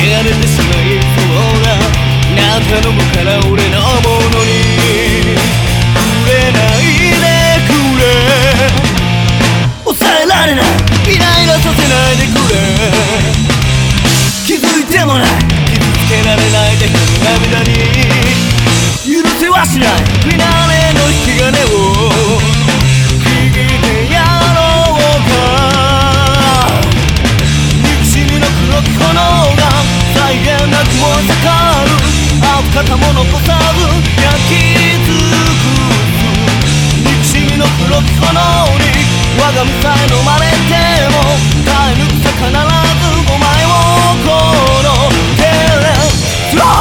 汚れてしまいそうだ。あなたのもから俺のものに触れないでくれ。抑えられないイライラさせないでくれ。気づいてもない傷つけられないでこの涙に許せはしないフィナーレの引き金を聞いてやろうか。憎しみの黒き炎が際限なく燃え盛る。跡形も残さず焼き尽くす。憎しみの黒き炎に我が身さえ飲まれても耐え抜くさ必ずお前をこの手でスロ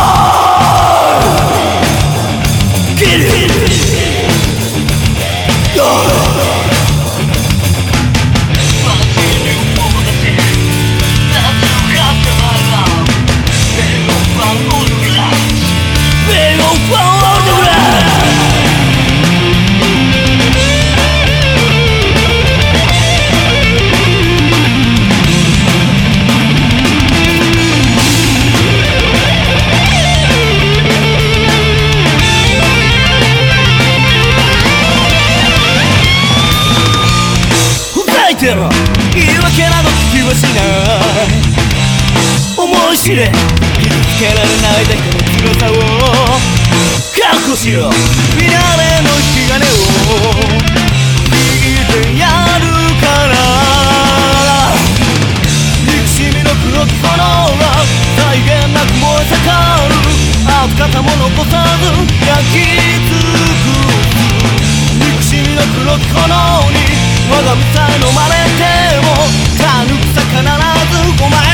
ーキル言い訳など聞きはしない。思い知れ傷つけられないだけの強さを覚悟しろ。フィナーレの引き金を握ってやるから。憎しみの黒き炎が際限なく燃え盛る。跡形も残さず焼き尽くす。憎しみの黒き炎に我が身さえ飲まれてもたぬくさ必ずお前